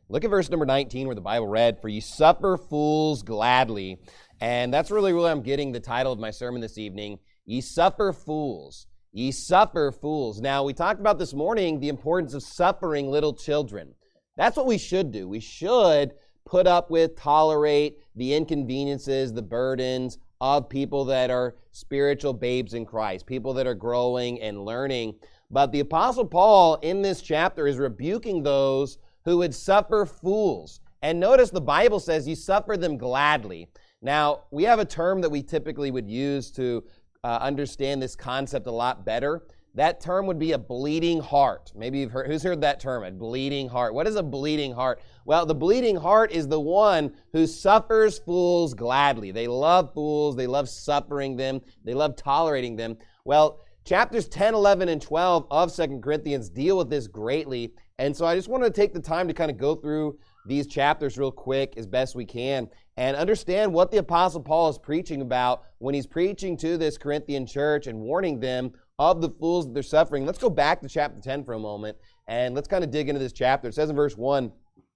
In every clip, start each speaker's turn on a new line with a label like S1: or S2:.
S1: Look at verse number 19 where the Bible read, "For ye suffer fools gladly." And that's really where I'm getting the title of my sermon this evening. Ye suffer fools. Ye suffer fools. Now, we talked about this morning the importance of suffering little children. That's what we should do. We should put up with, tolerate the inconveniences, the burdens of people that are spiritual babes in Christ, people that are growing and learning. But the Apostle Paul in this chapter is rebuking those who would suffer fools. And notice the Bible says you suffer them gladly. Now, we have a term that we typically would use to understand this concept a lot better. That term would be a bleeding heart. Maybe you've heard, who's heard that term, a bleeding heart? What is a bleeding heart? Well, the bleeding heart is the one who suffers fools gladly. They love fools. They love suffering them. They love tolerating them. Well, chapters 10, 11, and 12 of 2 Corinthians deal with this greatly. And so I just want to take the time to kind of go through these chapters real quick as best we can and understand what the Apostle Paul is preaching about when he's preaching to this Corinthian church and warning them of the fools that they're suffering. Let's go back to chapter 10 for a moment, and let's kind of dig into this chapter. It says in verse 1,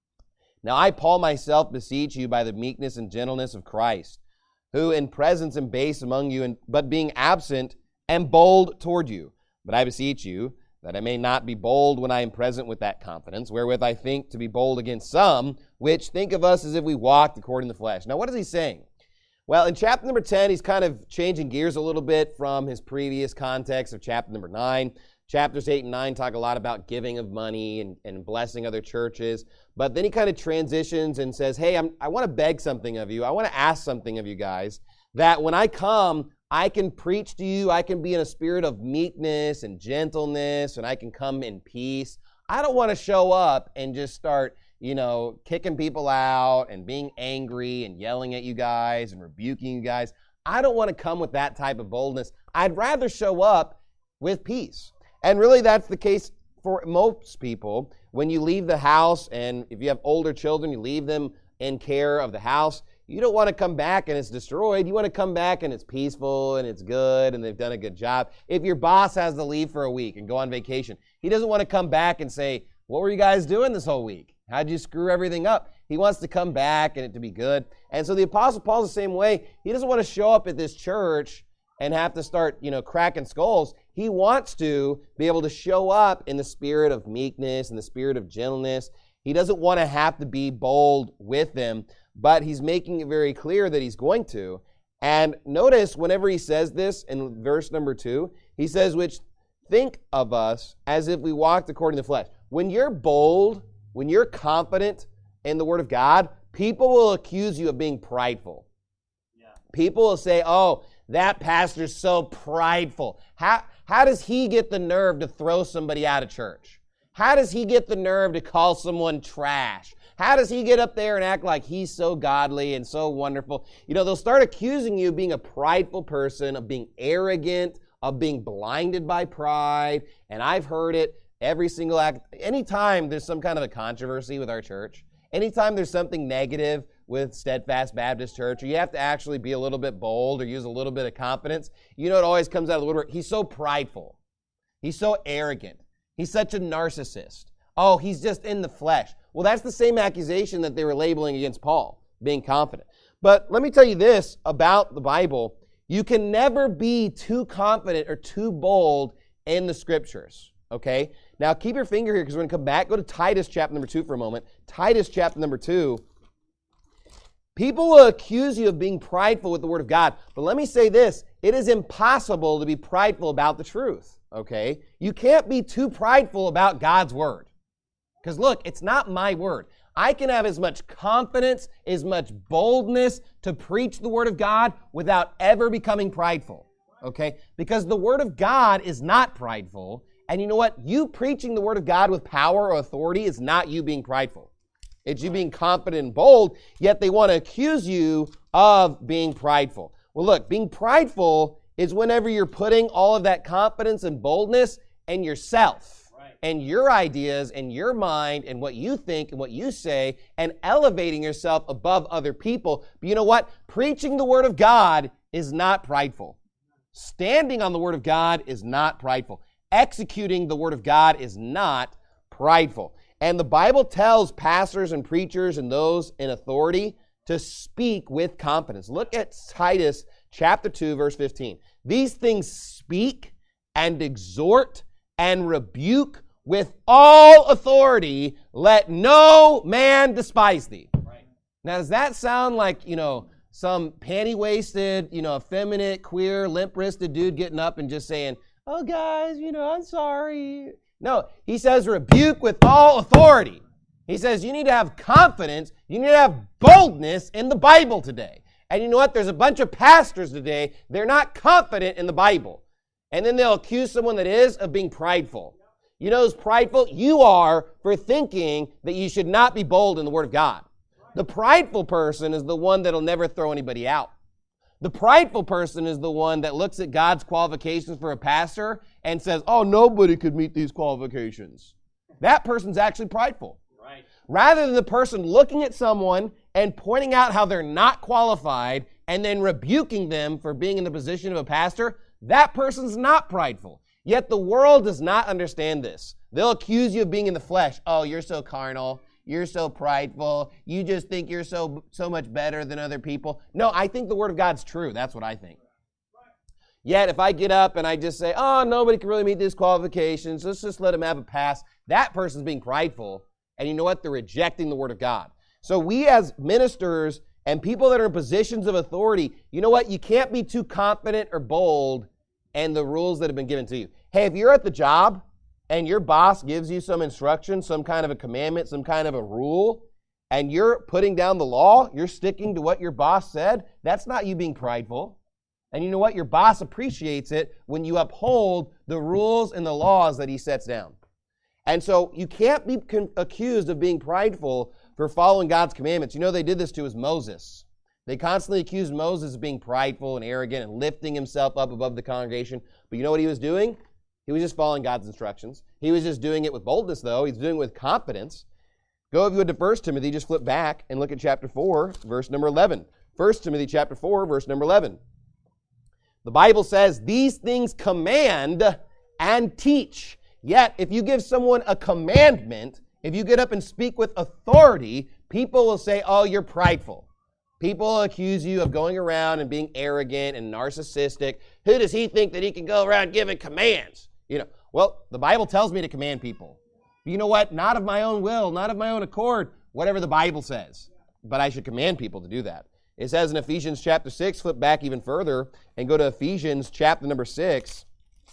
S1: "Now I, Paul, myself beseech you by the meekness and gentleness of Christ, who in presence am base among you, but being absent am bold toward you. But I beseech you, that I may not be bold when I am present with that confidence, wherewith I think to be bold against some, which think of us as if we walked according to the flesh." Now, what is he saying? Well, in chapter number 10, he's kind of changing gears a little bit from his previous context of chapter number 9. Chapters 8 and 9 talk a lot about giving of money and blessing other churches. But then he kind of transitions and says, hey, I want to beg something of you. I want to ask something of you guys, that when I come, I can preach to you. I can be in a spirit of meekness and gentleness, and I can come in peace. I don't want to show up and just start, kicking people out and being angry and yelling at you guys and rebuking you guys. I don't want to come with that type of boldness. I'd rather show up with peace. And really that's the case for most people. When you leave the house, and if you have older children, you leave them in care of the house, you don't want to come back and it's destroyed. You want to come back and it's peaceful and it's good and they've done a good job. If your boss has to leave for a week and go on vacation, he doesn't want to come back and say, what were you guys doing this whole week? How'd you screw everything up? He wants to come back and it to be good. And so the Apostle Paul's the same way. He doesn't want to show up at this church and have to start, cracking skulls. He wants to be able to show up in the spirit of meekness and the spirit of gentleness. He doesn't want to have to be bold with them, but he's making it very clear that he's going to. And notice whenever he says this in verse number 2, he says, which think of us as if we walked according to the flesh. When you're bold, when you're confident in the Word of God, people will accuse you of being prideful. Yeah. People will say, oh, that pastor's so prideful. How does he get the nerve to throw somebody out of church? How does he get the nerve to call someone trash? How does he get up there and act like he's so godly and so wonderful? They'll start accusing you of being a prideful person, of being arrogant, of being blinded by pride. And I've heard it every single act. Anytime there's some kind of a controversy with our church, anytime there's something negative with Steadfast Baptist Church, or you have to actually be a little bit bold or use a little bit of confidence, it always comes out of the woodwork. He's so prideful. He's so arrogant. He's such a narcissist. Oh, he's just in the flesh. Well, that's the same accusation that they were labeling against Paul, being confident. But let me tell you this about the Bible. You can never be too confident or too bold in the Scriptures, okay? Now, keep your finger here because we're going to come back. Go to Titus chapter number 2 for a moment. Titus chapter number 2. People will accuse you of being prideful with the Word of God. But let me say this. It is impossible to be prideful about the truth, okay? You can't be too prideful about God's Word. Because look, it's not my word. I can have as much confidence, as much boldness to preach the Word of God without ever becoming prideful, okay? Because the Word of God is not prideful. And you know what? You preaching the Word of God with power or authority is not you being prideful. It's you being confident and bold, yet they want to accuse you of being prideful. Well, look, being prideful is whenever you're putting all of that confidence and boldness in yourself. And your ideas and your mind and what you think and what you say and elevating yourself above other people. But you know what? Preaching the Word of God is not prideful. Standing on the Word of God is not prideful. Executing the Word of God is not prideful. And the Bible tells pastors and preachers and those in authority to speak with confidence. Look at Titus chapter 2, verse 15. These things speak and exhort and rebuke with all authority. Let no man despise thee. Right. Now, does that sound like, some panty-waisted, effeminate, queer, limp-wristed dude getting up and just saying, oh, guys, I'm sorry. No, he says rebuke with all authority. He says you need to have confidence, you need to have boldness in the Bible today. And you know what? There's a bunch of pastors today, they're not confident in the Bible. And then they'll accuse someone that is of being prideful. You know who's prideful? You are, for thinking that you should not be bold in the Word of God. The prideful person is the one that'll never throw anybody out. The prideful person is the one that looks at God's qualifications for a pastor and says, oh, nobody could meet these qualifications. That person's actually prideful. Right. Rather than the person looking at someone and pointing out how they're not qualified and then rebuking them for being in the position of a pastor, that person's not prideful. Yet the world does not understand this. They'll accuse you of being in the flesh. Oh, you're so carnal. You're so prideful. You just think you're so much better than other people. No, I think the Word of God's true. That's what I think. Yet if I get up and I just say, oh, nobody can really meet these qualifications, let's just let them have a pass, that person's being prideful. And you know what? They're rejecting the Word of God. So we as ministers and people that are in positions of authority, you know what? You can't be too confident or bold in the rules that have been given to you. Hey, if you're at the job and your boss gives you some instruction, some kind of a commandment, some kind of a rule, and you're putting down the law, you're sticking to what your boss said, that's not you being prideful. And you know what? Your boss appreciates it when you uphold the rules and the laws that he sets down. And so you can't be accused of being prideful for following God's commandments. You know, they did this to Moses. They constantly accused Moses of being prideful and arrogant and lifting himself up above the congregation. But you know what he was doing? He was just following God's instructions. He was just doing it with boldness, though. He's doing it with confidence. Go, if you would, to 1 Timothy, just flip back and look at chapter 4, verse number 11. 1 Timothy chapter 4, verse number 11. The Bible says, these things command and teach. Yet, if you give someone a commandment, if you get up and speak with authority, people will say, oh, you're prideful. People will accuse you of going around and being arrogant and narcissistic. Who does he think that he can go around giving commands? Well, the Bible tells me to command people. You know what? Not of my own will, not of my own accord, whatever the Bible says. But I should command people to do that. It says in Ephesians chapter 6, flip back even further and go to Ephesians chapter number 6.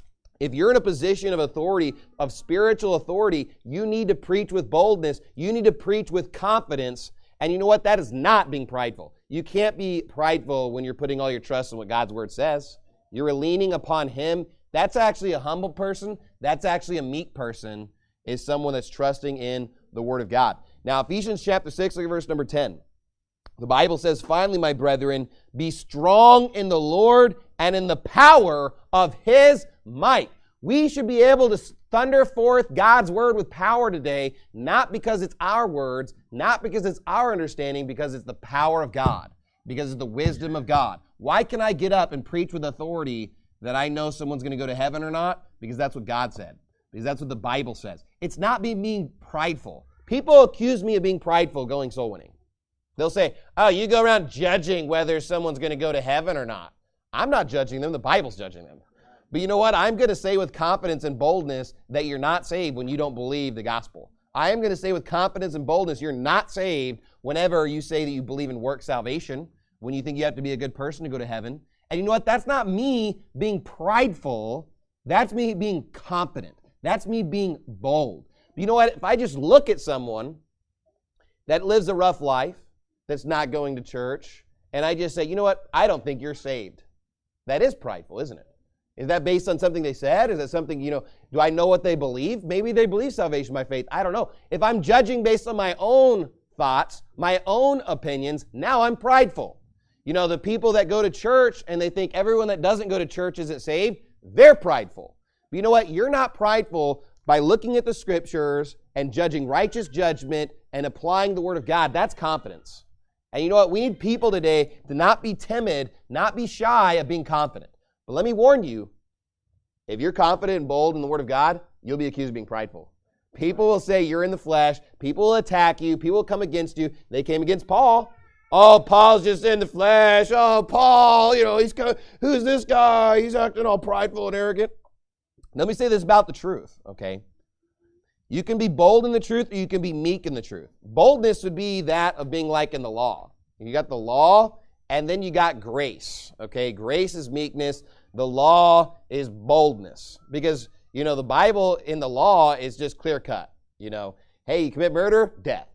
S1: If you're in a position of authority, of spiritual authority, you need to preach with boldness. You need to preach with confidence. And you know what? That is not being prideful. You can't be prideful when you're putting all your trust in what God's Word says. You're leaning upon Him. That's actually a humble person. That's actually a meek person, is someone that's trusting in the Word of God. Now, Ephesians chapter 6, look at verse number 10. The Bible says, finally, my brethren, be strong in the Lord and in the power of His might. We should be able to thunder forth God's Word with power today, not because it's our words, not because it's our understanding, because it's the power of God, because it's the wisdom of God. Why can I get up and preach with authority that I know someone's going to go to heaven or not? Because that's what God said. Because that's what the Bible says. It's not being prideful. People accuse me of being prideful going soul winning. They'll say, oh, you go around judging whether someone's going to go to heaven or not. I'm not judging them. The Bible's judging them. But you know what? I'm going to say with confidence and boldness that you're not saved when you don't believe the gospel. I am going to say with confidence and boldness you're not saved whenever you say that you believe in work salvation, when you think you have to be a good person to go to heaven. And you know what? That's not me being prideful. That's me being confident. That's me being bold. But you know what? If I just look at someone that lives a rough life, that's not going to church, and I just say, you know what? I don't think you're saved. That is prideful, isn't it? Is that based on something they said? Is that something, do I know what they believe? Maybe they believe salvation by faith. I don't know. If I'm judging based on my own thoughts, my own opinions, now I'm prideful. The people that go to church and they think everyone that doesn't go to church isn't saved, they're prideful. But you know what? You're not prideful by looking at the scriptures and judging righteous judgment and applying the word of God. That's confidence. And you know what? We need people today to not be timid, not be shy of being confident. But let me warn you, if you're confident and bold in the Word of God, you'll be accused of being prideful. People will say you're in the flesh. People will attack you. People will come against you. They came against Paul. Oh, Paul's just in the flesh. Oh, Paul, who's this guy? He's acting all prideful and arrogant. Let me say this about the truth, okay? You can be bold in the truth or you can be meek in the truth. Boldness would be that of being like in the law. You got the law and then you got grace, okay? Grace is meekness. The law is boldness. Because, the Bible in the law is just clear cut. Hey, you commit murder, death.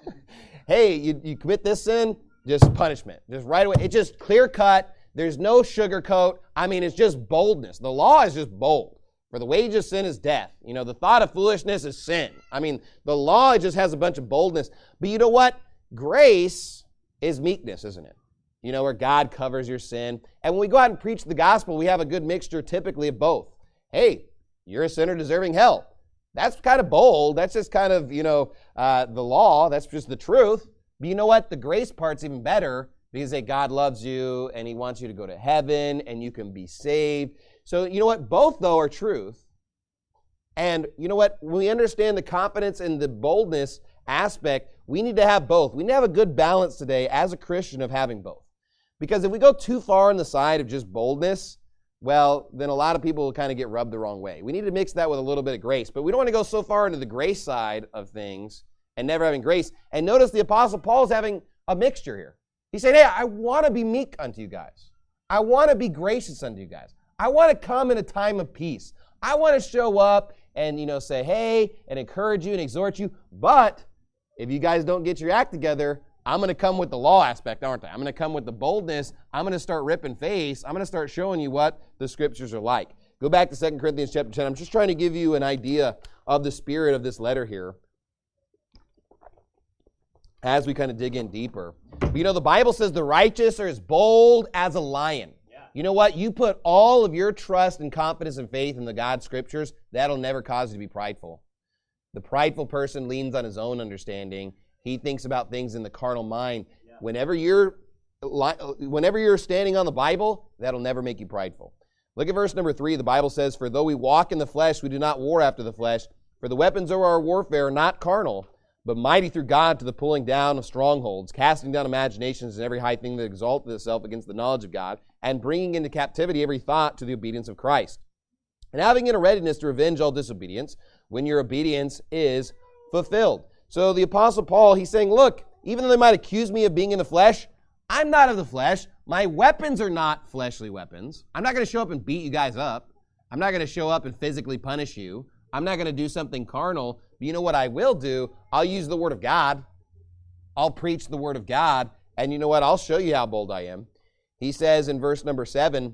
S1: Hey, you commit this sin, just punishment. Just right away. It's just clear cut. There's no sugarcoat. It's just boldness. The law is just bold. For the wage of sin is death. The thought of foolishness is sin. The law just has a bunch of boldness. But you know what? Grace is meekness, isn't it? Where God covers your sin. And when we go out and preach the gospel, we have a good mixture typically of both. Hey, you're a sinner deserving hell. That's kind of bold. That's just kind of, the law. That's just the truth. But you know what? The grace part's even better because God loves you and he wants you to go to heaven and you can be saved. So you know what? Both, though, are truth. And you know what? When we understand the confidence and the boldness aspect, we need to have both. We need to have a good balance today as a Christian of having both. Because if we go too far on the side of just boldness, well, then a lot of people will kind of get rubbed the wrong way. We need to mix that with a little bit of grace. But we don't want to go so far into the grace side of things and never having grace. And notice the Apostle Paul is having a mixture here. He said, hey, I want to be meek unto you guys. I want to be gracious unto you guys. I want to come in a time of peace. I want to show up and, say, hey, and encourage you and exhort you. But if you guys don't get your act together, I'm going to come with the law aspect, aren't I? I'm going to come with the boldness. I'm going to start ripping face. I'm going to start showing you what the scriptures are like. Go back to 2 Corinthians chapter 10. I'm just trying to give you an idea of the spirit of this letter here as we kind of dig in deeper. But, the Bible says the righteous are as bold as a lion. You know what? You put all of your trust and confidence and faith in the God Scriptures, that'll never cause you to be prideful. The prideful person leans on his own understanding. He thinks about things in the carnal mind. Yeah. Whenever you're standing on the Bible, that'll never make you prideful. Look at verse number 3. The Bible says, for though we walk in the flesh, we do not war after the flesh. For the weapons of our warfare are not carnal, but mighty through God to the pulling down of strongholds, casting down imaginations and every high thing that exalteth itself against the knowledge of God, and bringing into captivity every thought to the obedience of Christ. And having in a readiness to revenge all disobedience, when your obedience is fulfilled. So the Apostle Paul, he's saying, look, even though they might accuse me of being in the flesh, I'm not of the flesh. My weapons are not fleshly weapons. I'm not going to show up and beat you guys up. I'm not going to show up and physically punish you. I'm not going to do something carnal. But you know what I will do? I'll use the Word of God. I'll preach the Word of God. And you know what? I'll show you how bold I am. He says in verse number 7,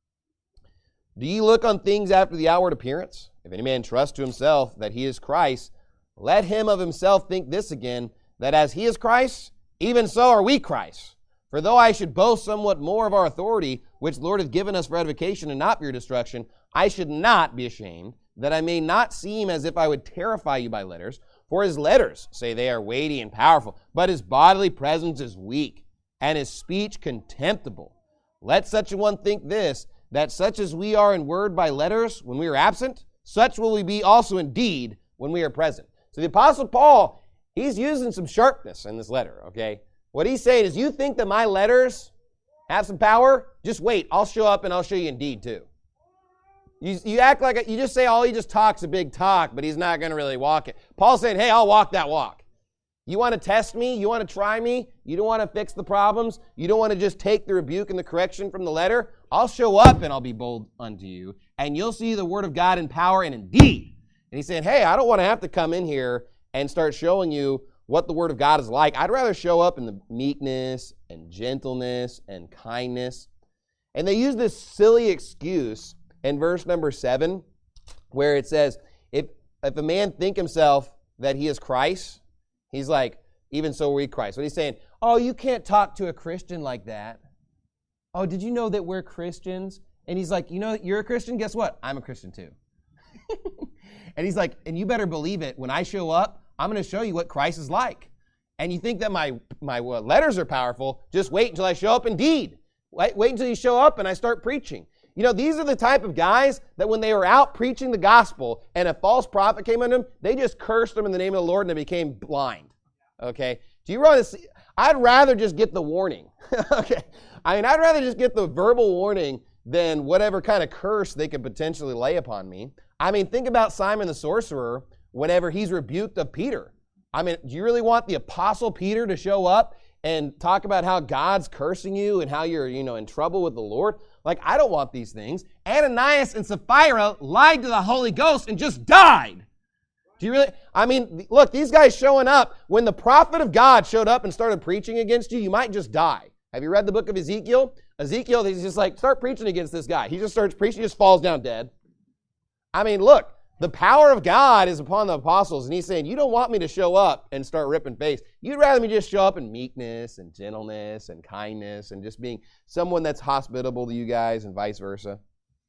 S1: do ye look on things after the outward appearance? If any man trust to himself that he is Christ, let him of himself think this again, that as he is Christ, even so are we Christ. For though I should boast somewhat more of our authority, which the Lord hath given us for edification and not for your destruction, I should not be ashamed, that I may not seem as if I would terrify you by letters. For his letters say they are weighty and powerful, but his bodily presence is weak, and his speech contemptible. Let such a one think this, that such as we are in word by letters when we are absent, such will we be also in deed when we are present. So the Apostle Paul, he's using some sharpness in this letter, okay? What he's saying is, you think that my letters have some power? Just wait. I'll show up and I'll show you in deed too. You act like, you just say, he just talks a big talk, but he's not going to really walk it. Paul's saying, hey, I'll walk that walk. You want to test me? You want to try me? You don't want to fix the problems? You don't want to just take the rebuke and the correction from the letter? I'll show up and I'll be bold unto you, and you'll see the word of God in power and in deed. And he's saying, hey, I don't want to have to come in here and start showing you what the word of God is like. I'd rather show up in the meekness and gentleness and kindness. And they use this silly excuse in verse number 7, where it says, if a man think himself that he is Christ, he's like, even so are we Christ. What he's saying, you can't talk to a Christian like that. Oh, did you know that we're Christians? And he's like, you're a Christian? Guess what? I'm a Christian too. And he's like, and you better believe it. When I show up, I'm going to show you what Christ is like. And you think that my letters are powerful, just wait until I show up in deed. Wait until you show up and I start preaching. You know, these are the type of guys that when they were out preaching the gospel and a false prophet came on them, they just cursed them in the name of the Lord and they became blind. Okay? Do you want to see? I'd rather just get the warning. Okay? I mean, I'd rather just get the verbal warning than whatever kind of curse they could potentially lay upon me. I mean, think about Simon the sorcerer whenever he's rebuked of Peter. I mean, do you really want the Apostle Peter to show up and talk about how God's cursing you and how you're, in trouble with the Lord? Like, I don't want these things. Ananias and Sapphira lied to the Holy Ghost and just died. Do you really? I mean, look, these guys showing up, when the prophet of God showed up and started preaching against you, you might just die. Have you read the book of Ezekiel? Ezekiel, he's just like, start preaching against this guy. He just starts preaching, he just falls down dead. I mean, look, the power of God is upon the apostles, and he's saying, you don't want me to show up and start ripping face. You'd rather me just show up in meekness and gentleness and kindness and just being someone that's hospitable to you guys and vice versa.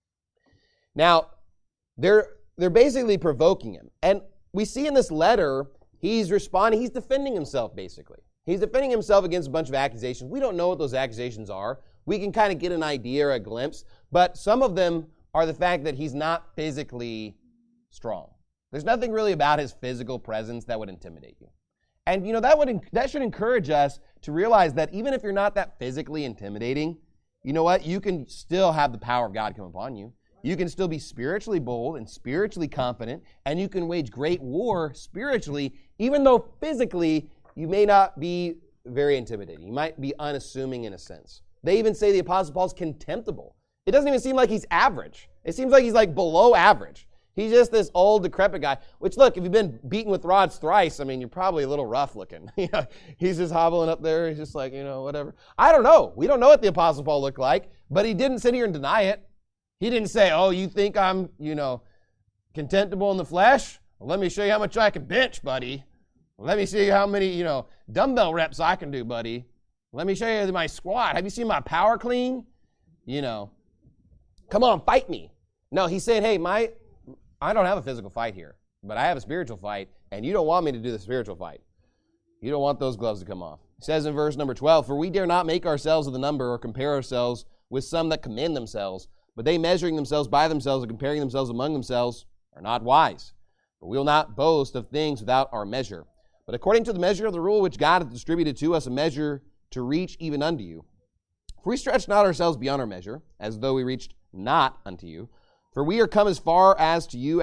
S1: Now, they're basically provoking him. And we see in this letter, he's responding, he's defending himself, basically. He's defending himself against a bunch of accusations. We don't know what those accusations are. We can kind of get an idea or a glimpse, but some of them are the fact that he's not physically strong. There's nothing really about his physical presence that would intimidate you. And that should encourage us to realize that even if you're not that physically intimidating, you know what? You can still have the power of God come upon you. You can still be spiritually bold and spiritually confident, and you can wage great war spiritually, even though physically you may not be very intimidating. You might be unassuming in a sense. They even say the Apostle Paul's contemptible. It doesn't even seem like he's average. It seems like he's like below average. He's just this old, decrepit guy, which, look, if you've been beaten with rods thrice, I mean, you're probably a little rough looking. He's just hobbling up there. He's just like, whatever. I don't know. We don't know what the Apostle Paul looked like, but he didn't sit here and deny it. He didn't say, oh, you think I'm, contemptible in the flesh? Well, let me show you how much I can bench, buddy. Let me see how many, dumbbell reps I can do, buddy. Let me show you my squat. Have you seen my power clean? Come on, fight me. No, he's saying, hey, I don't have a physical fight here, but I have a spiritual fight, and you don't want me to do the spiritual fight. You don't want those gloves to come off. It says in verse number 12, for we dare not make ourselves of the number or compare ourselves with some that commend themselves, but they measuring themselves by themselves and comparing themselves among themselves are not wise. But we will not boast of things without our measure. But according to the measure of the rule which God hath distributed to us, a measure to reach even unto you. For we stretch not ourselves beyond our measure, as though we reached not unto you. For we are come as far as to you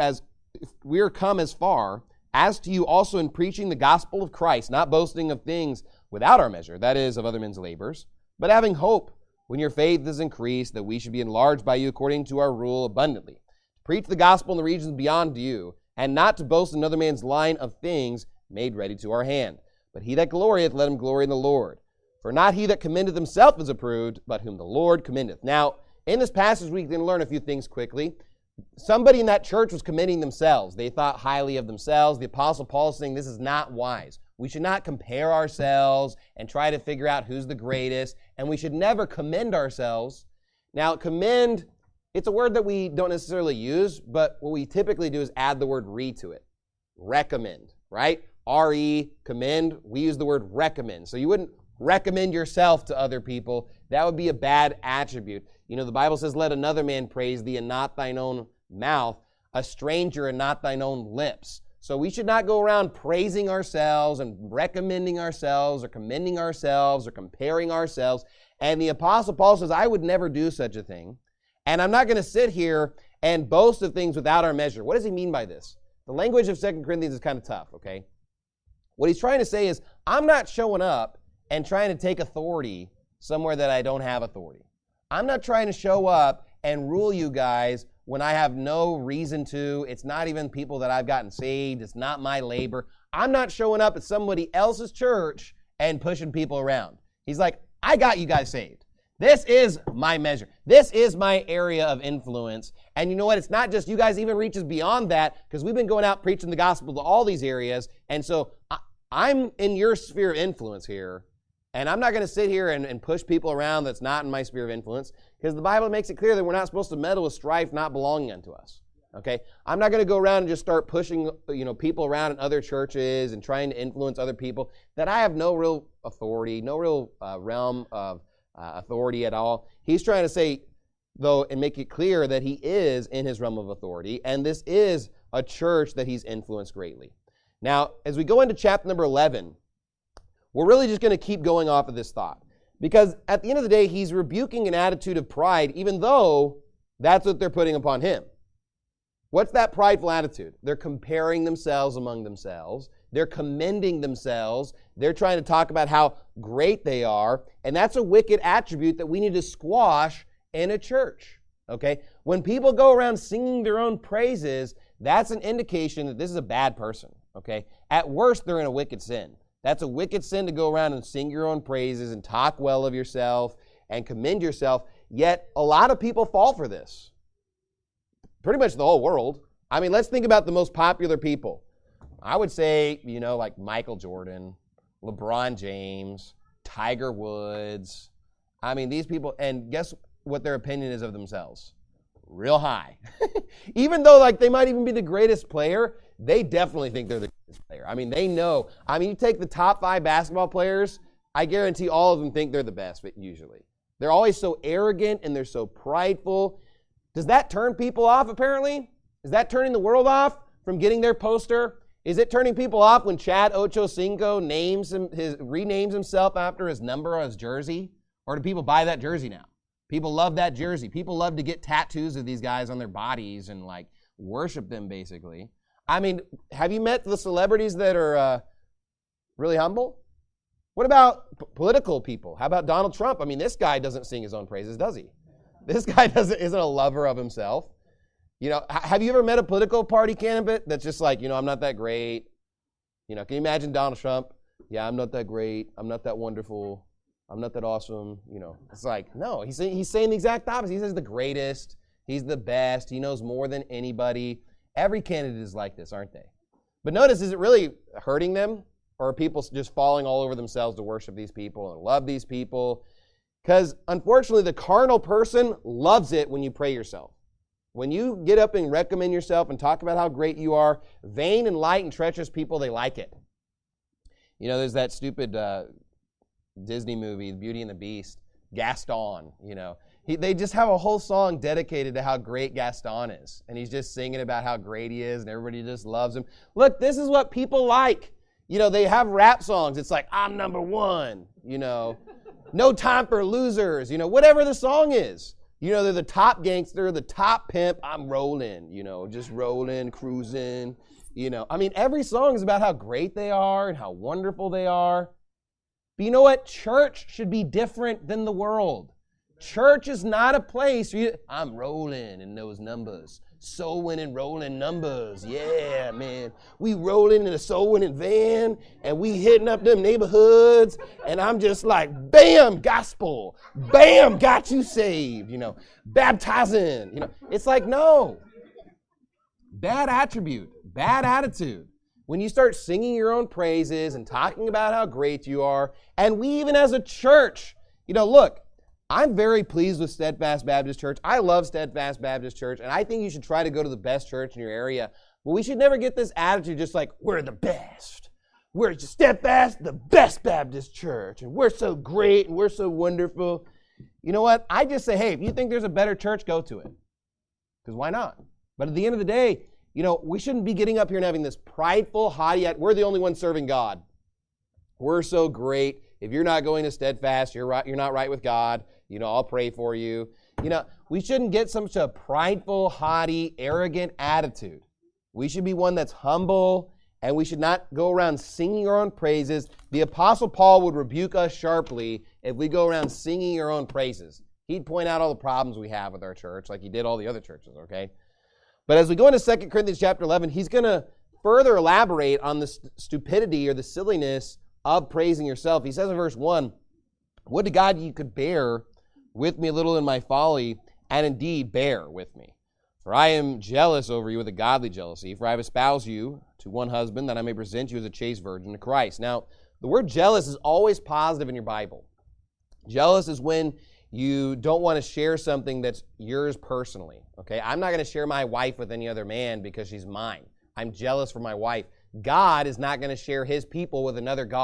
S1: also in preaching the gospel of Christ, not boasting of things without our measure, that is, of other men's labors, but having hope, when your faith is increased, that we should be enlarged by you according to our rule abundantly. To preach the gospel in the regions beyond you, and not to boast in another man's line of things made ready to our hand. But he that glorieth, let him glory in the Lord. For not he that commendeth himself is approved, but whom the Lord commendeth. Now, in this passage, we can learn a few things quickly. Somebody in that church was commending themselves. They thought highly of themselves. The Apostle Paul is saying this is not wise. We should not compare ourselves and try to figure out who's the greatest, and we should never commend ourselves. Now, commend, it's a word that we don't necessarily use, but what we typically do is add the word re to it. Recommend, right? R-E, commend. We use the word recommend. So you wouldn't recommend yourself to other people. That would be a bad attribute. The Bible says, let another man praise thee and not thine own mouth, a stranger and not thine own lips. So we should not go around praising ourselves and recommending ourselves or commending ourselves or comparing ourselves. And the Apostle Paul says, I would never do such a thing. And I'm not going to sit here and boast of things without our measure. What does he mean by this? The language of 2 Corinthians is kind of tough, okay? What he's trying to say is, I'm not showing up and trying to take authority somewhere that I don't have authority. I'm not trying to show up and rule you guys when I have no reason to. It's not even people that I've gotten saved. It's not my labor. I'm not showing up at somebody else's church and pushing people around. He's like, I got you guys saved. This is my measure. This is my area of influence. And you know what? It's not just you guys, even reaches beyond that, because we've been going out preaching the gospel to all these areas. And so I'm in your sphere of influence here. And I'm not going to sit here and push people around that's not in my sphere of influence, because the Bible makes it clear that we're not supposed to meddle with strife not belonging unto us. Okay? I'm not going to go around and just start pushing, people around in other churches and trying to influence other people that I have no real authority, no real realm of authority at all. He's trying to say, though, and make it clear that he is in his realm of authority, and this is a church that he's influenced greatly. Now, as we go into chapter number 11, we're really just going to keep going off of this thought. Because at the end of the day, he's rebuking an attitude of pride, even though that's what they're putting upon him. What's that prideful attitude? They're comparing themselves among themselves. They're commending themselves. They're trying to talk about how great they are. And that's a wicked attribute that we need to squash in a church. Okay? When people go around singing their own praises, that's an indication that this is a bad person. Okay? At worst, they're in a wicked sin. That's a wicked sin to go around and sing your own praises and talk well of yourself and commend yourself. Yet, a lot of people fall for this. Pretty much the whole world. I mean, let's think about the most popular people. I would say, like Michael Jordan, LeBron James, Tiger Woods. I mean, these people, and guess what their opinion is of themselves? Real high. Even though, they might even be the greatest player, they definitely think they're the greatest player. I mean, they know. I mean, you take the top 5 basketball players, I guarantee all of them think they're the best, but usually. They're always so arrogant and they're so prideful. Does that turn people off, apparently? Is that turning the world off from getting their poster? Is it turning people off when Chad Ochocinco renames himself after his number on his jersey? Or do people buy that jersey now? People love that jersey. People love to get tattoos of these guys on their bodies and worship them, basically. I mean, have you met the celebrities that are really humble? What about political people? How about Donald Trump? I mean, this guy doesn't sing his own praises, does he? This guy isn't a lover of himself. Have you ever met a political party candidate that's just I'm not that great? Can you imagine Donald Trump? Yeah, I'm not that great. I'm not that wonderful. I'm not that awesome. It's no, he's saying the exact opposite. He says the greatest. He's the best. He knows more than anybody. Every candidate is like this, aren't they? But notice, is it really hurting them? Or are people just falling all over themselves to worship these people and love these people? Because unfortunately, the carnal person loves it when you pray yourself. When you get up and recommend yourself and talk about how great you are, vain and light and treacherous people, they like it. There's that stupid Disney movie, Beauty and the Beast, Gaston, They just have a whole song dedicated to how great Gaston is. And he's just singing about how great he is and everybody just loves him. Look, this is what people like. They have rap songs. It's I'm number one, no time for losers, whatever the song is. They're the top gangster, the top pimp. I'm rolling, just rolling, cruising, I mean, every song is about how great they are and how wonderful they are. But you know what? Church should be different than the world. Church is not a place where I'm rolling in those numbers. Soul winning, rolling numbers. Yeah, man. We rolling in a soul winning van and we hitting up them neighborhoods. And I'm just bam, gospel. Bam, got you saved. Baptizing. It's no. Bad attribute, bad attitude. When you start singing your own praises and talking about how great you are, and we even as a church, look, I'm very pleased with Steadfast Baptist Church. I love Steadfast Baptist Church, and I think you should try to go to the best church in your area. But we should never get this attitude just we're the best. We're just Steadfast, the best Baptist church, and we're so great, and we're so wonderful. You know what? I just say, hey, if you think there's a better church, go to it. Because why not? But at the end of the day, we shouldn't be getting up here and having this prideful, haughty, we're the only ones serving God. We're so great. If you're not going to Steadfast, you're not right with God. I'll pray for you. We shouldn't get such a prideful, haughty, arrogant attitude. We should be one that's humble, and we should not go around singing our own praises. The Apostle Paul would rebuke us sharply if we go around singing our own praises. He'd point out all the problems we have with our church like he did all the other churches, okay? But as we go into 2 Corinthians chapter 11, he's going to further elaborate on the stupidity or the silliness of praising yourself. He says in verse 1, would to God you could bear with me a little in my folly, and indeed bear with me. For I am jealous over you with a godly jealousy, for I have espoused you to one husband, that I may present you as a chaste virgin to Christ. Now, the word jealous is always positive in your Bible. Jealous is when you don't want to share something that's yours personally. Okay, I'm not going to share my wife with any other man because she's mine. I'm jealous for my wife. God is not going to share his people with another God.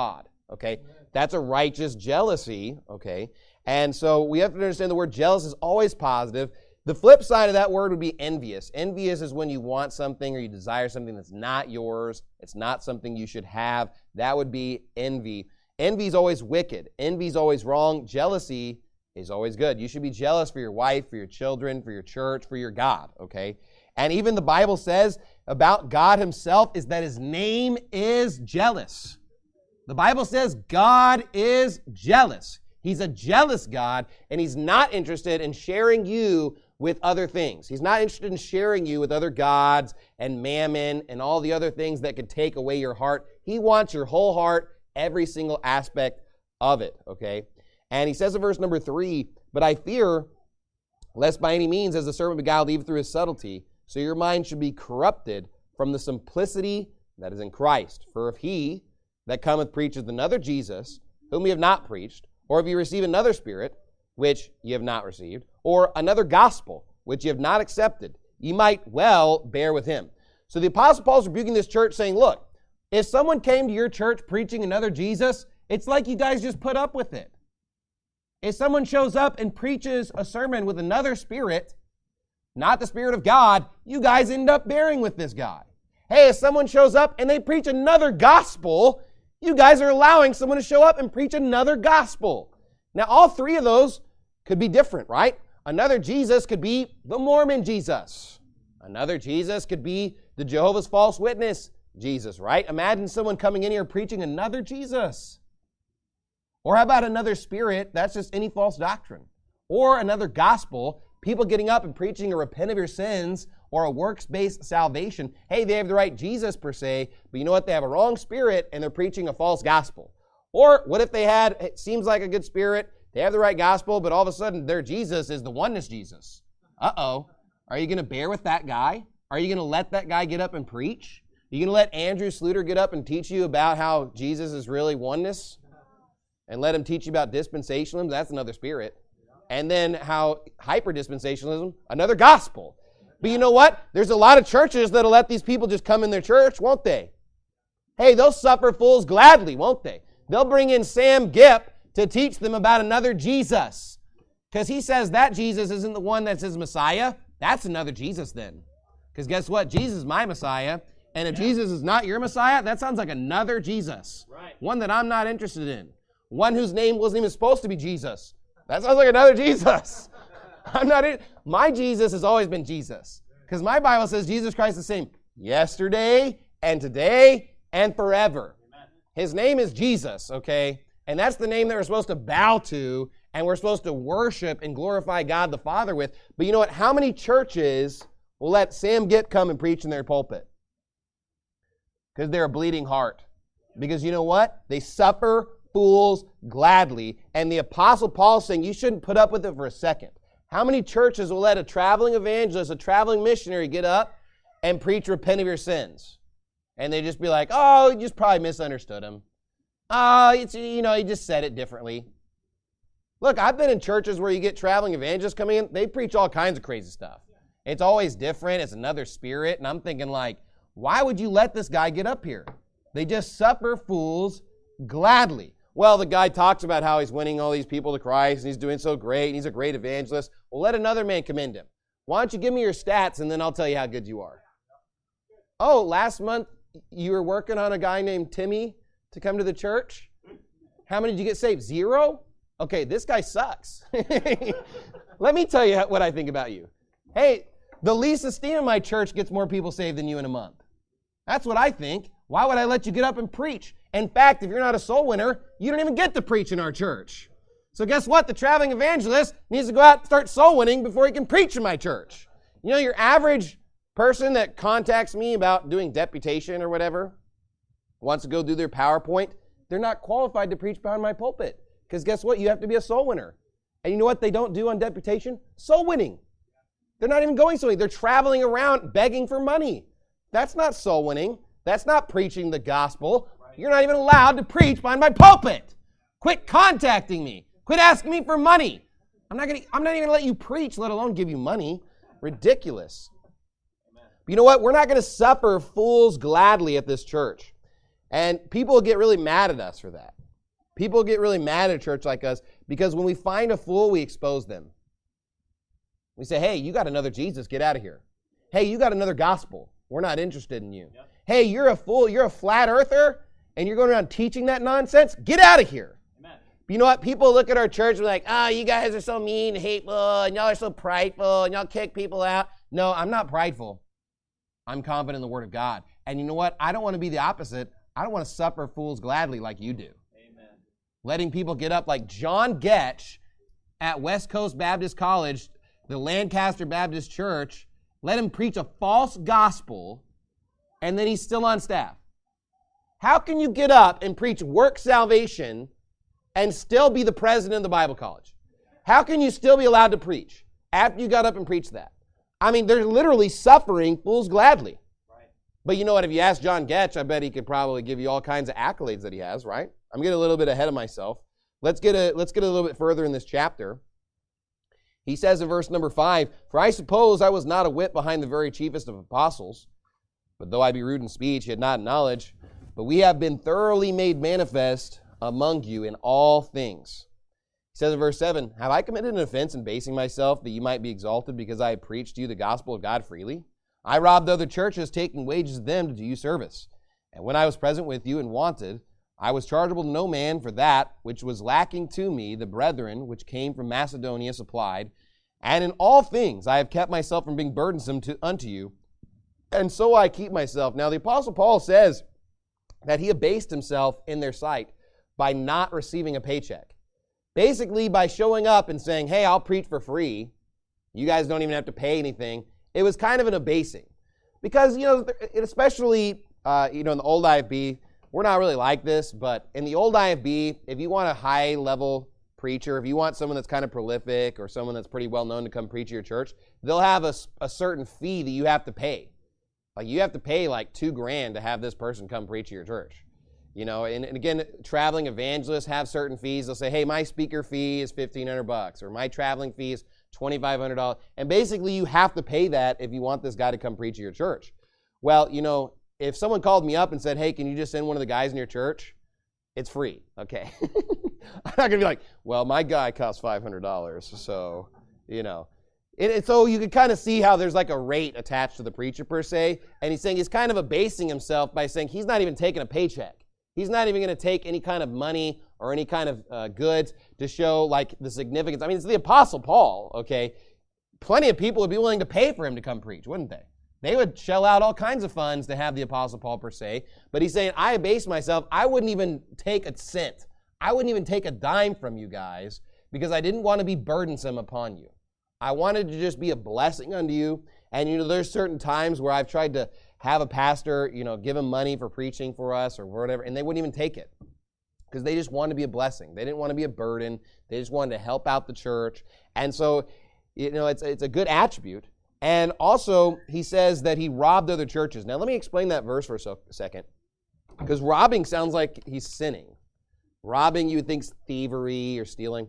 S1: okay? That's a righteous jealousy, okay? And so we have to understand the word jealous is always positive. The flip side of that word would be envious. Envious is when you want something or you desire something that's not yours. It's not something you should have. That would be envy. Envy is always wicked. Envy is always wrong. Jealousy is always good. You should be jealous for your wife, for your children, for your church, for your God, okay? And even the Bible says about God himself is that his name is jealous. The Bible says God is jealous. He's a jealous God, and he's not interested in sharing you with other things. He's not interested in sharing you with other gods and mammon and all the other things that could take away your heart. He wants your whole heart, every single aspect of it, okay? And he says in verse number 3, "But I fear, lest by any means, as the serpent beguiled Eve through his subtlety, so your mind should be corrupted from the simplicity that is in Christ. For if he that cometh preacheth another Jesus, whom ye have not preached, or if ye receive another spirit, which ye have not received, or another gospel, which ye have not accepted, ye might well bear with him." So the Apostle Paul is rebuking this church saying, look, if someone came to your church preaching another Jesus, it's like you guys just put up with it. If someone shows up and preaches a sermon with another spirit, not the Spirit of God, you guys end up bearing with this guy. Hey, if someone shows up and they preach another gospel, you guys are allowing someone to show up and preach another gospel. Now, all three of those could be different, right? Another Jesus could be the Mormon Jesus. Another Jesus could be the Jehovah's False Witness Jesus, right? Imagine someone coming in here preaching another Jesus. Or how about another spirit? That's just any false doctrine. Or another gospel, people getting up and preaching a repent of your sins or a works-based salvation. Hey, they have the right Jesus per se, but you know what? They have a wrong spirit and they're preaching a false gospel. Or what if they had, it seems like a good spirit, they have the right gospel, but all of a sudden their Jesus is the oneness Jesus. Uh-oh. Are you going to bear with that guy? Are you going to let that guy get up and preach? Are you going to let Andrew Sluter get up and teach you about how Jesus is really oneness? And let him teach you about dispensationalism? That's another spirit. And then how hyper-dispensationalism, another gospel. But you know what? There's a lot of churches that'll let these people just come in their church, won't they? Hey, they'll suffer fools gladly, won't they? They'll bring in Sam Gipp to teach them about another Jesus. Because he says that Jesus isn't the one that's his Messiah. That's another Jesus then. Because guess what? Jesus is my Messiah. And if Jesus is not your Messiah, that sounds like another Jesus. Right. One that I'm not interested in. One whose name wasn't even supposed to be Jesus. That sounds like another Jesus. My Jesus has always been Jesus. Because my Bible says Jesus Christ is the same yesterday and today and forever. Amen. His name is Jesus, okay? And that's the name that we're supposed to bow to and we're supposed to worship and glorify God the Father with. But you know what? How many churches will let Sam Gipp come and preach in their pulpit? Because they're a bleeding heart. Because you know what? They suffer fools gladly. And the Apostle Paul is saying you shouldn't put up with it for a second. How many churches will let a traveling evangelist, a traveling missionary get up and preach repent of your sins? And they just be like, oh, you just probably misunderstood him. Oh, he just said it differently. Look, I've been in churches where you get traveling evangelists coming in. They preach all kinds of crazy stuff. It's always different. It's another spirit. And I'm thinking like, why would you let this guy get up here? They just suffer fools gladly. Well, the guy talks about how he's winning all these people to Christ and he's doing so great and he's a great evangelist. Well, let another man commend him. Why don't you give me your stats and then I'll tell you how good you are. Oh, last month you were working on a guy named Timmy to come to the church? How many did you get saved? 0? Okay, this guy sucks. Let me tell you what I think about you. Hey, the least esteem in my church gets more people saved than you in a month. That's what I think. Why would I let you get up and preach? In fact, if you're not a soul winner, you don't even get to preach in our church. So guess what? The traveling evangelist needs to go out and start soul winning before he can preach in my church. You know, your average person that contacts me about doing deputation or whatever, wants to go do their PowerPoint, they're not qualified to preach behind my pulpit. Because guess what? You have to be a soul winner. And you know what they don't do on deputation? Soul winning. They're not even going soul winning. They're traveling around begging for money. That's not soul winning. That's not preaching the gospel. You're not even allowed to preach behind my pulpit. Quit contacting me. Quit asking me for money. I'm not even going to let you preach, let alone give you money. Ridiculous. But you know what? We're not going to suffer fools gladly at this church. And people get really mad at us for that. People get really mad at a church like us because when we find a fool, we expose them. We say, hey, you got another Jesus, get out of here. Hey, you got another gospel. We're not interested in you. Yep. Hey, you're a fool, you're a flat earther, and you're going around teaching that nonsense? Get out of here. Amen. You know what? People look at our church and are like, you guys are so mean and hateful, and y'all are so prideful, and y'all kick people out. No, I'm not prideful. I'm confident in the Word of God. And you know what? I don't want to be the opposite. I don't want to suffer fools gladly like you do. Amen. Letting people get up like John Getch at West Coast Baptist College, the Lancaster Baptist Church, let him preach a false gospel, and then he's still on staff. How can you get up and preach work salvation and still be the president of the Bible college? How can you still be allowed to preach after you got up and preached that? I mean, they're literally suffering fools gladly. Right. But you know what? If you ask John Getch, I bet he could probably give you all kinds of accolades that he has, right? I'm getting a little bit ahead of myself. Let's get a little bit further in this chapter. He says in verse number 5, "For I suppose I was not a whit behind the very chiefest of apostles, but though I be rude in speech, yet not in knowledge, but we have been thoroughly made manifest among you in all things." He says in verse 7, "Have I committed an offense in basing myself that you might be exalted because I have preached to you the gospel of God freely? I robbed other churches, taking wages of them to do you service. And when I was present with you and wanted, I was chargeable to no man, for that which was lacking to me, the brethren which came from Macedonia supplied. And in all things I have kept myself from being burdensome unto you, and so I keep myself." Now the Apostle Paul says that he abased himself in their sight by not receiving a paycheck. Basically, by showing up and saying, hey, I'll preach for free. You guys don't even have to pay anything. It was kind of an abasing. Because, especially, in the old IFB, we're not really like this, but in the old IFB, if you want a high-level preacher, if you want someone that's kind of prolific or someone that's pretty well-known to come preach at your church, they'll have a certain fee that you have to pay. Like, you have to pay like $2,000 to have this person come preach at your church. And again, traveling evangelists have certain fees. They'll say, hey, my speaker fee is $1,500, or my traveling fee is $2,500. And basically, you have to pay that if you want this guy to come preach at your church. Well, if someone called me up and said, hey, can you just send one of the guys in your church? It's free. Okay. I'm not going to be like, well, my guy costs $500. So, so you can kind of see how there's like a rate attached to the preacher per se. And he's saying he's kind of abasing himself by saying he's not even taking a paycheck. He's not even going to take any kind of money or any kind of goods to show like the significance. I mean, it's the Apostle Paul, okay? Plenty of people would be willing to pay for him to come preach, wouldn't they? They would shell out all kinds of funds to have the Apostle Paul per se. But he's saying, I abase myself. I wouldn't even take a cent. I wouldn't even take a dime from you guys because I didn't want to be burdensome upon you. I wanted to just be a blessing unto you. And, there's certain times where I've tried to have a pastor, give him money for preaching for us or whatever, and they wouldn't even take it because they just wanted to be a blessing. They didn't want to be a burden. They just wanted to help out the church. And so, it's a good attribute. And also, he says that he robbed other churches. Now, let me explain that verse for a second, because robbing sounds like he's sinning. Robbing, you would think, is thievery or stealing.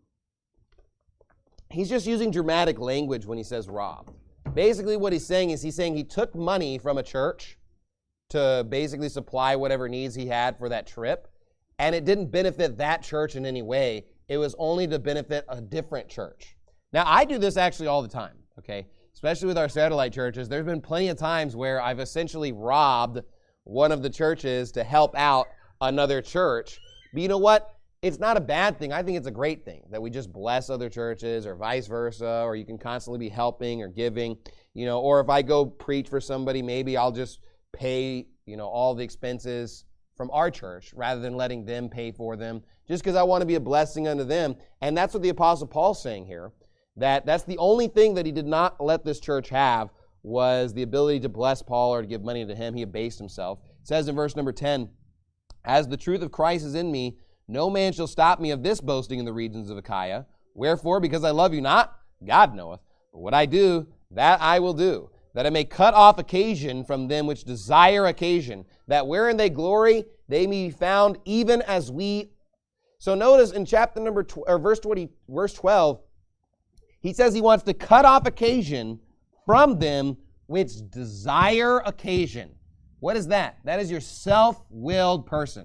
S1: He's just using dramatic language when he says rob. Basically, what he's saying is he took money from a church to basically supply whatever needs he had for that trip, and it didn't benefit that church in any way. It was only to benefit a different church. Now, I do this actually all the time, okay? Especially with our satellite churches. There's been plenty of times where I've essentially robbed one of the churches to help out another church. But you know what? It's not a bad thing. I think it's a great thing that we just bless other churches or vice versa, or you can constantly be helping or giving, or if I go preach for somebody, maybe I'll just pay, all the expenses from our church rather than letting them pay for them just because I want to be a blessing unto them. And that's what the Apostle Paul's saying here, that's the only thing that he did not let this church have was the ability to bless Paul or to give money to him. He abased himself. It says in verse number 10, "As the truth of Christ is in me, no man shall stop me of this boasting in the regions of Achaia. Wherefore, because I love you not, God knoweth. But what I do, that I will do, that I may cut off occasion from them which desire occasion, that wherein they glory, they may be found even as we." So notice in chapter number verse 12, he says he wants to cut off occasion from them which desire occasion. What is that? That is your self-willed person.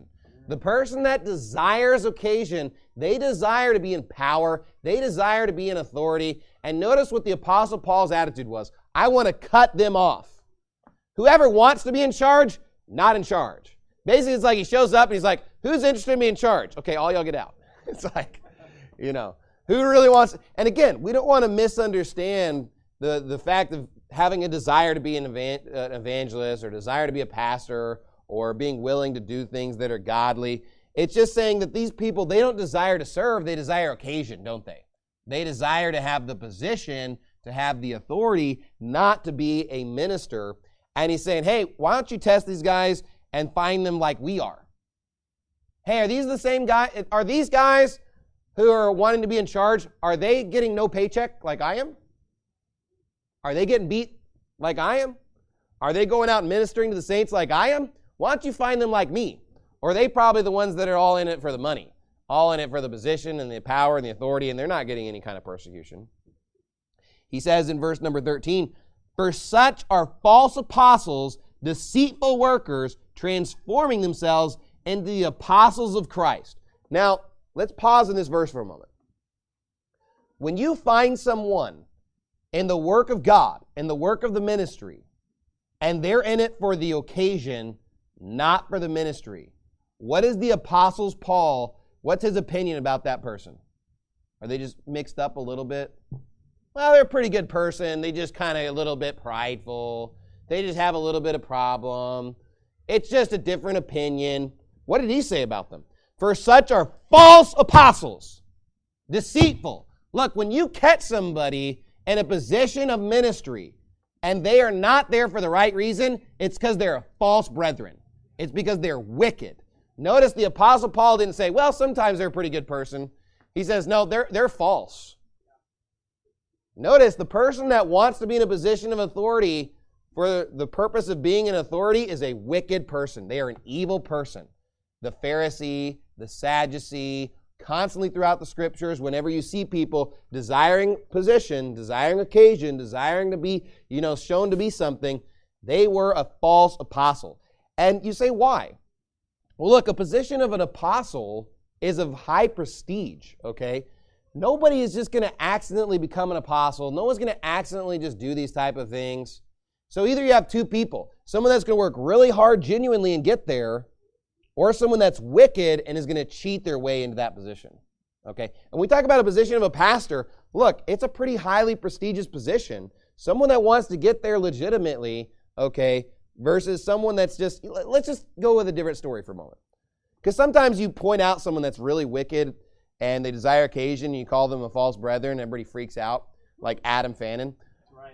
S1: The person that desires occasion, they desire to be in power. They desire to be in authority. And notice what the Apostle Paul's attitude was. I want to cut them off. Whoever wants to be in charge, not in charge. Basically, it's like he shows up and he's like, who's interested in being in charge? Okay, all y'all get out. It's like, who really wants... And again, we don't want to misunderstand the fact of having a desire to be an evangelist or desire to be a pastor or being willing to do things that are godly. It's just saying that these people, they don't desire to serve, they desire occasion, don't they? They desire to have the position, to have the authority, not to be a minister. And he's saying, hey, why don't you test these guys and find them like we are? Hey, are these the same guys? Are these guys who are wanting to be in charge, are they getting no paycheck like I am? Are they getting beat like I am? Are they going out and ministering to the saints like I am? Why don't you find them like me? Or are they probably the ones that are all in it for the money, all in it for the position and the power and the authority, and they're not getting any kind of persecution? He says in verse number 13, for such are false apostles, deceitful workers, transforming themselves into the apostles of Christ. Now, let's pause in this verse for a moment. When you find someone in the work of God, in the work of the ministry, and they're in it for the occasion, not for the ministry, what is the Apostles Paul, what's his opinion about that person? Are they just mixed up a little bit? Well, they're a pretty good person. They just kind of a little bit prideful. They just have a little bit of problem. It's just a different opinion. What did he say about them? For such are false apostles, deceitful. Look, when you catch somebody in a position of ministry and they are not there for the right reason, it's because they're false brethren. It's because they're wicked. Notice the Apostle Paul didn't say, well, sometimes they're a pretty good person. He says, no, they're false. Notice the person that wants to be in a position of authority for the purpose of being in authority is a wicked person. They are an evil person. The Pharisee, the Sadducee, constantly throughout the scriptures, whenever you see people desiring position, desiring occasion, desiring to be, shown to be something, they were a false apostle. And you say, why? Well, look, a position of an apostle is of high prestige, okay? Nobody is just going to accidentally become an apostle. No one's going to accidentally just do these type of things. So either you have two people, someone that's going to work really hard genuinely and get there, or someone that's wicked and is going to cheat their way into that position, okay? And we talk about a position of a pastor. Look, it's a pretty highly prestigious position. Someone that wants to get there legitimately, okay, versus someone that's just, let's just go with a different story for a moment. Because sometimes you point out someone that's really wicked and they desire occasion, and you call them a false brethren, and everybody freaks out, like Adam Fannin. Right.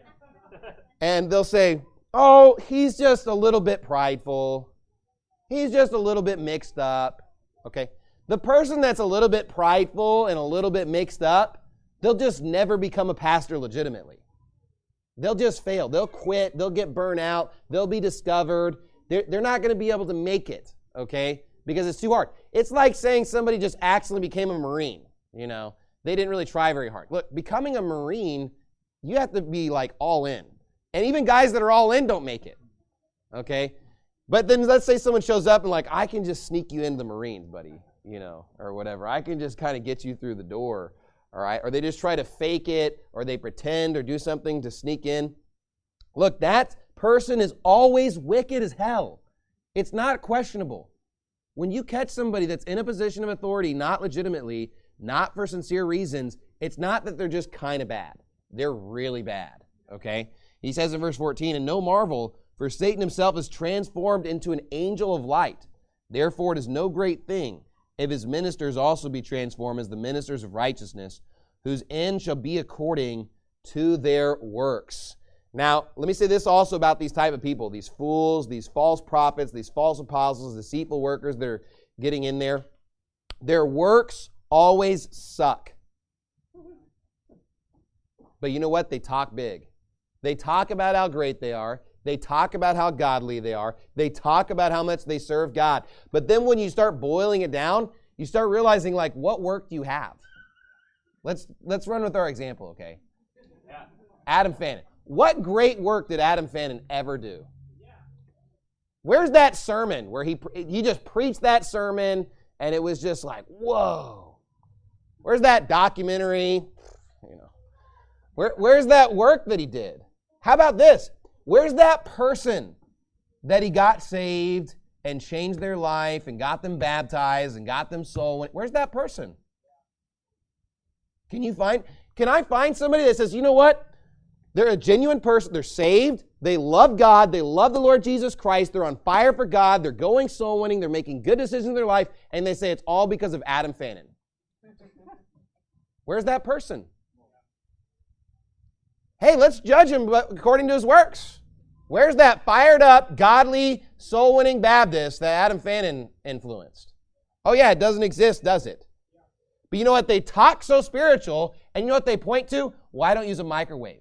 S1: And they'll say, oh, he's just a little bit prideful. He's just a little bit mixed up. Okay? The person that's a little bit prideful and a little bit mixed up, they'll just never become a pastor legitimately. They'll just fail. They'll quit. They'll get burnt out. They'll be discovered. They're not going to be able to make it, okay, because it's too hard. It's like saying somebody just accidentally became a Marine, They didn't really try very hard. Look, becoming a Marine, you have to be like all in. And even guys that are all in don't make it, okay? But then let's say someone shows up and like, I can just sneak you into the Marines, buddy, or whatever. I can just kind of get you through the door. All right, or they just try to fake it, or they pretend or do something to sneak in. Look, that person is always wicked as hell. It's not questionable. When you catch somebody that's in a position of authority, not legitimately, not for sincere reasons, it's not that they're just kind of bad. They're really bad, okay? He says in verse 14, and no marvel, for Satan himself is transformed into an angel of light. Therefore it is no great thing if his ministers also be transformed as the ministers of righteousness, whose end shall be according to their works. Now, let me say this also about these type of people, these fools, these false prophets, these false apostles, deceitful workers that are getting in there. Their works always suck. But you know what? They talk big. They talk about how great they are. They talk about how godly they are. They talk about how much they serve God. But then when you start boiling it down, you start realizing, like, what work do you have? Let's run with our example, okay? Yeah. Adam Fannin. What great work did Adam Fannin ever do? Yeah. Where's that sermon where he just preached that sermon and it was just like, whoa. Where's that documentary? Where's that work that he did? How about this? Where's that person that he got saved and changed their life and got them baptized and got them soul winning? Where's that person? Can I find somebody that says, you know what? They're a genuine person. They're saved. They love God. They love the Lord Jesus Christ. They're on fire for God. They're going soul winning. They're making good decisions in their life. And they say it's all because of Adam Fannin. Where's that person? Hey, let's judge him according to his works. Where's that fired up, godly, soul winning Baptist that Adam Fannin influenced? Oh yeah, it doesn't exist, does it? But you know what? They talk so spiritual, and you know what they point to? Well, I don't use a microwave.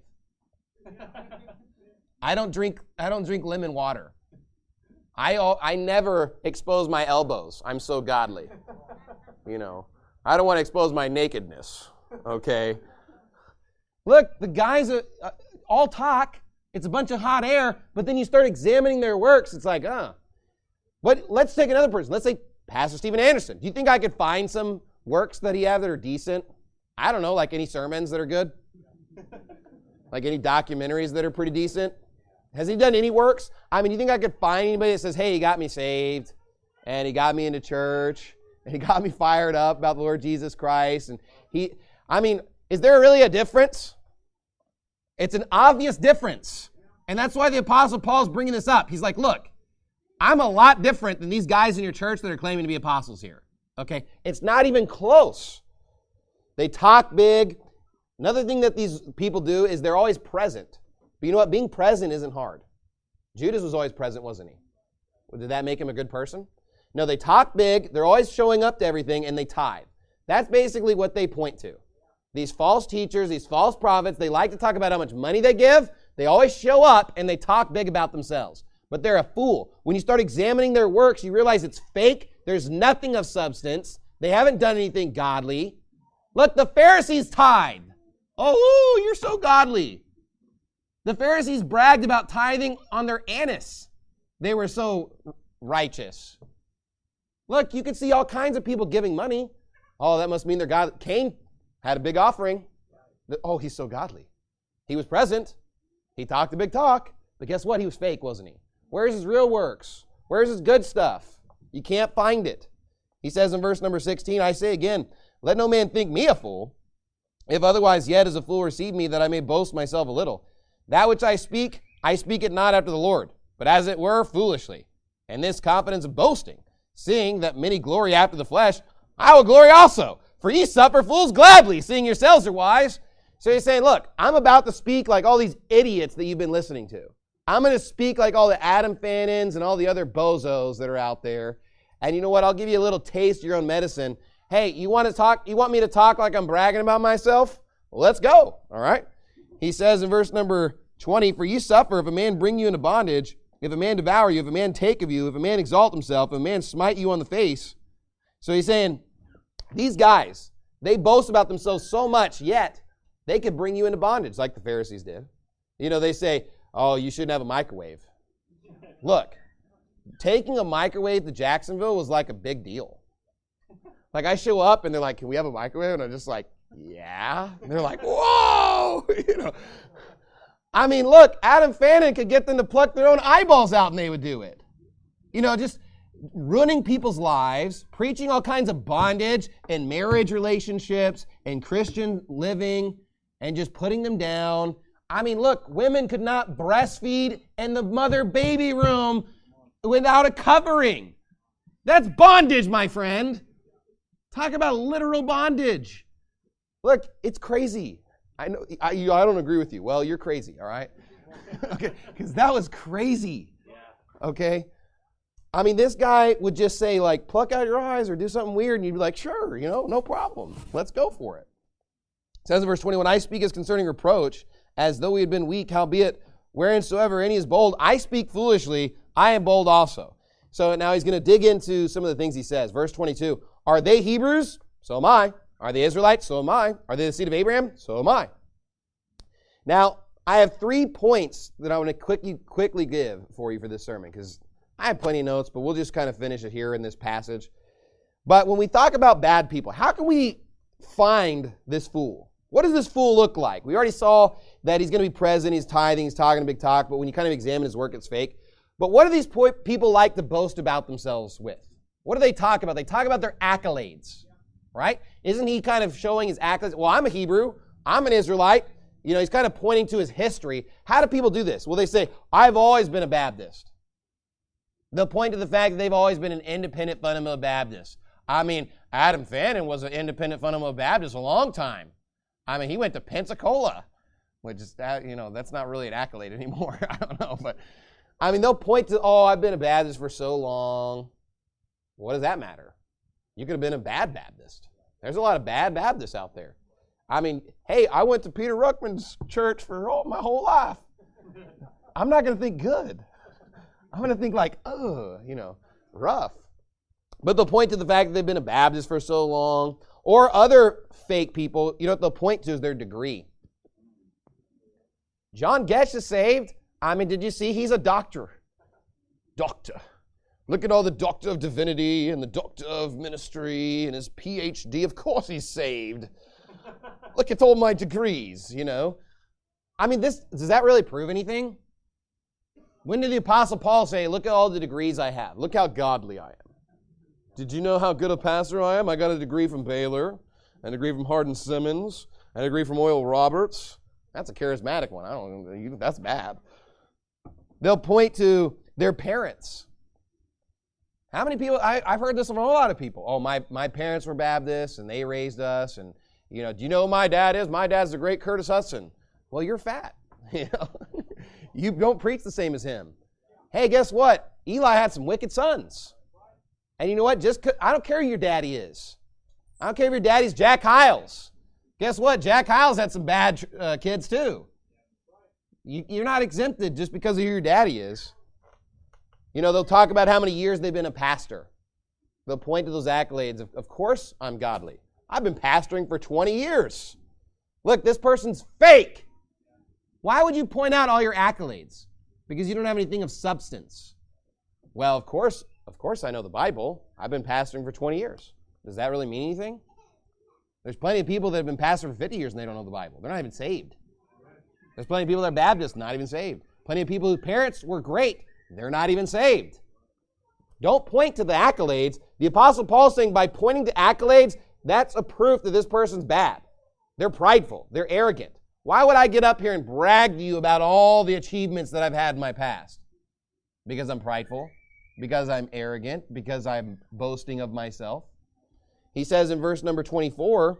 S1: I don't drink lemon water. I never expose my elbows. I'm so godly. I don't want to expose my nakedness. Okay? Look, the guys all talk. It's a bunch of hot air, but then you start examining their works. It's like, But let's take another person. Let's say Pastor Steven Anderson. Do you think I could find some works that he has that are decent? I don't know, like any sermons that are good? Like any documentaries that are pretty decent? Has he done any works? I mean, you think I could find anybody that says, hey, he got me saved, and he got me into church, and he got me fired up about the Lord Jesus Christ, and is there really a difference? It's an obvious difference. And that's why the Apostle Paul's bringing this up. He's like, look, I'm a lot different than these guys in your church that are claiming to be apostles here. Okay? It's not even close. They talk big. Another thing that these people do is they're always present. But you know what? Being present isn't hard. Judas was always present, wasn't he? Well, did that make him a good person? No, they talk big. They're always showing up to everything, and they tithe. That's basically what they point to. These false teachers, these false prophets, they like to talk about how much money they give. They always show up, and they talk big about themselves. But they're a fool. When you start examining their works, you realize it's fake. There's nothing of substance. They haven't done anything godly. Look, the Pharisees tithe. Oh, you're so godly. The Pharisees bragged about tithing on their anise. They were so righteous. Look, you can see all kinds of people giving money. Oh, that must mean they're godly. Cain had a big offering. Oh, he's so godly. He was present. He talked a big talk. But guess what? He was fake, wasn't he? Where's his real works? Where's his good stuff? You can't find it. He says in verse number 16, I say again, let no man think me a fool. If otherwise yet as a fool receive me, that I may boast myself a little. That which I speak it not after the Lord, but as it were foolishly. And this confidence of boasting, seeing that many glory after the flesh, I will glory also. For ye suffer fools gladly, seeing yourselves are wise. So he's saying, look, I'm about to speak like all these idiots that you've been listening to. I'm going to speak like all the Adam Fannins and all the other bozos that are out there. And you know what? I'll give you a little taste of your own medicine. Hey, you want me to talk like I'm bragging about myself? Well, let's go. All right. He says in verse number 20, for ye suffer if a man bring you into bondage, if a man devour you, if a man take of you, if a man exalt himself, if a man smite you on the face. So he's saying, these guys, they boast about themselves so much, yet they could bring you into bondage like the Pharisees did. You know, they say, oh, you shouldn't have a microwave. Look, taking a microwave to Jacksonville was like a big deal. Like I show up and they're like, can we have a microwave? And I'm just like, yeah. And they're like, whoa. I mean, look, Adam Fannin could get them to pluck their own eyeballs out and they would do it. Just ruining people's lives, preaching all kinds of bondage and marriage relationships and Christian living and just putting them down. I mean, look, women could not breastfeed in the mother-baby room without a covering. That's bondage, my friend. Talk about literal bondage. Look, it's crazy. I know I don't agree with you. Well, you're crazy, all right? Okay, because that was crazy. Okay? I mean, this guy would just say, like, pluck out your eyes or do something weird, and you'd be like, sure, no problem. Let's go for it. It says in verse 21, I speak as concerning reproach, as though we had been weak, howbeit, whereinsoever any is bold, I speak foolishly, I am bold also. So now he's going to dig into some of the things he says. Verse 22, are they Hebrews? So am I. Are they Israelites? So am I. Are they the seed of Abraham? So am I. Now, I have 3 points that I want to quickly give for you for this sermon, because I have plenty of notes, but we'll just kind of finish it here in this passage. But when we talk about bad people, how can we find this fool? What does this fool look like? We already saw that he's going to be present, he's tithing, he's talking a big talk, but when you kind of examine his work, it's fake. But what do these people like to boast about themselves with? What do they talk about? They talk about their accolades, right? Isn't he kind of showing his accolades? Well, I'm a Hebrew, I'm an Israelite. You know, he's kind of pointing to his history. How do people do this? Well, they say, I've always been a Baptist. They'll point to the fact that they've always been an independent fundamental Baptist. I mean, Adam Fannin was an independent fundamental Baptist a long time. I mean, he went to Pensacola, which is, that's not really an accolade anymore. I don't know. But, I mean, they'll point to, I've been a Baptist for so long. What does that matter? You could have been a bad Baptist. There's a lot of bad Baptists out there. I mean, hey, I went to Peter Ruckman's church for my whole life. I'm not going to think good. I'm going to think like, rough. But they'll point to the fact that they've been a Baptist for so long. Or other fake people, what they'll point to is their degree. John Getch is saved. I mean, did you see? He's a doctor. Doctor. Look at all the doctor of divinity and the doctor of ministry and his PhD. Of course he's saved. Look at all my degrees, I mean, does that really prove anything? When did the Apostle Paul say, look at all the degrees I have. Look how godly I am. Did you know how good a pastor I am? I got a degree from Baylor, a degree from Hardin-Simmons, a degree from Oral Roberts. That's a charismatic one. I don't know. That's bad. They'll point to their parents. How many people, I've heard this from a lot of people. Oh, my parents were Baptists, and they raised us, and, do you know who my dad is? My dad's the great Curtis Hudson. Well, you're fat. You don't preach the same as him. Hey, guess what? Eli had some wicked sons. And you know what? I don't care who your daddy is. I don't care if your daddy's Jack Hiles. Guess what? Jack Hiles had some bad kids too. You're not exempted just because of who your daddy is. They'll talk about how many years they've been a pastor. They'll point to those accolades. Of course I'm godly. I've been pastoring for 20 years. Look, this person's fake. Why would you point out all your accolades? Because you don't have anything of substance. Well, of course I know the Bible. I've been pastoring for 20 years. Does that really mean anything? There's plenty of people that have been pastoring for 50 years and they don't know the Bible. They're not even saved. There's plenty of people that are Baptists, not even saved. Plenty of people whose parents were great. They're not even saved. Don't point to the accolades. The Apostle Paul is saying by pointing to accolades, that's a proof that this person's bad. They're prideful. They're arrogant. Why would I get up here and brag to you about all the achievements that I've had in my past? Because I'm prideful? Because I'm arrogant? Because I'm boasting of myself? He says in verse number 24,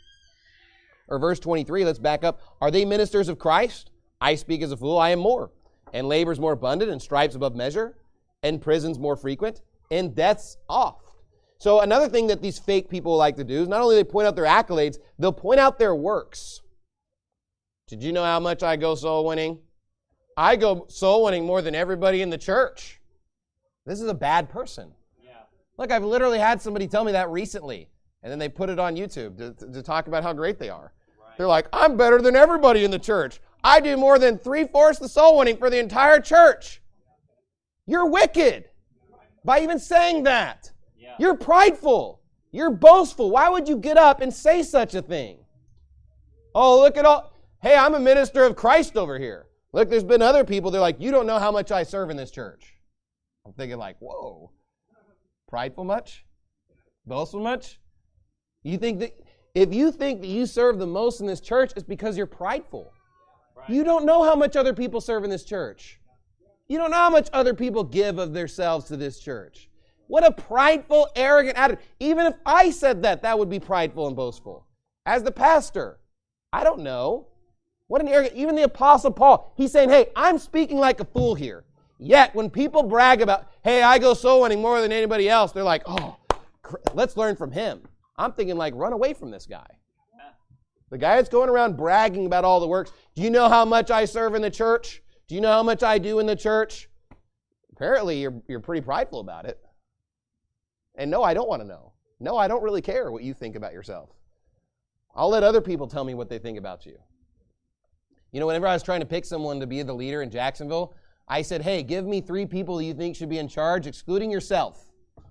S1: or verse 23, let's back up. Are they ministers of Christ? I speak as a fool, I am more. And labors more abundant, and stripes above measure, and prisons more frequent, and deaths oft. So another thing that these fake people like to do is not only they point out their accolades, they'll point out their works. Did you know how much I go soul winning? I go soul winning more than everybody in the church. This is a bad person. Yeah. Look, I've literally had somebody tell me that recently, and then they put it on YouTube to talk about how great they are. Right. They're like, I'm better than everybody in the church. I do more than 3/4 the soul winning for the entire church. You're wicked by even saying that. Yeah. You're prideful. You're boastful. Why would you get up and say such a thing? Oh, look at all. Hey, I'm a minister of Christ over here. Look, there's been other people, they're like, you don't know how much I serve in this church. I'm thinking like, whoa. Prideful much? Boastful much? You think that if you think that you serve the most in this church, it's because you're prideful. Right. You don't know how much other people serve in this church. You don't know how much other people give of themselves to this church. What a prideful, arrogant attitude. Even if I said that, that would be prideful and boastful. As the pastor, I don't know. What an arrogant, even the Apostle Paul, he's saying, hey, I'm speaking like a fool here. Yet, when people brag about, hey, I go soul winning more than anybody else, they're like, oh, let's learn from him. I'm thinking like, run away from this guy. The guy that's going around bragging about all the works. Do you know how much I serve in the church? Do you know how much I do in the church? Apparently, you're pretty prideful about it. And no, I don't want to know. No, I don't really care what you think about yourself. I'll let other people tell me what they think about you. You know, whenever I was trying to pick someone to be the leader in Jacksonville, I said, hey, give me 3 people you think should be in charge, excluding yourself.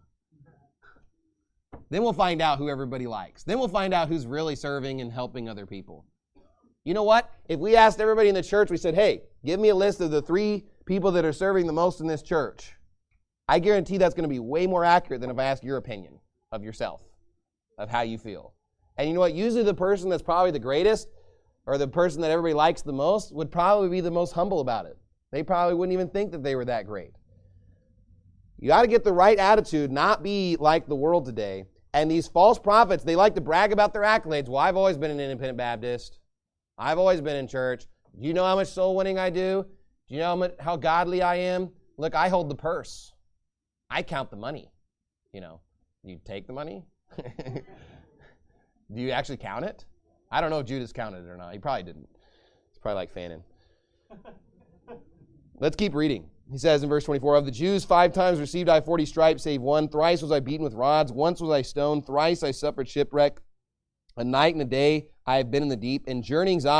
S1: Then we'll find out who everybody likes. Then we'll find out who's really serving and helping other people. You know what? If we asked everybody in the church, we said, hey, give me a list of the 3 people that are serving the most in this church, I guarantee that's going to be way more accurate than if I ask your opinion of yourself, of how you feel. And you know what? Usually the person that's probably the greatest, or the person that everybody likes the most, would probably be the most humble about it. They probably wouldn't even think that they were that great. You got to get the right attitude, not be like the world today. And these false prophets, they like to brag about their accolades. Well, I've always been an independent Baptist. I've always been in church. Do you know how much soul winning I do? Do you know how godly I am? Look, I hold the purse. I count the money. You know, do you take the money? Do you actually count it? I don't know if Judas counted it or not. He probably didn't. It's probably like Fannin. Let's keep reading. He says in verse 24, of the Jews 5 times received I 40 stripes, save 1. Thrice was I beaten with rods. Once was I stoned. Thrice I suffered shipwreck. A night and a day I have been in the deep. In journeyings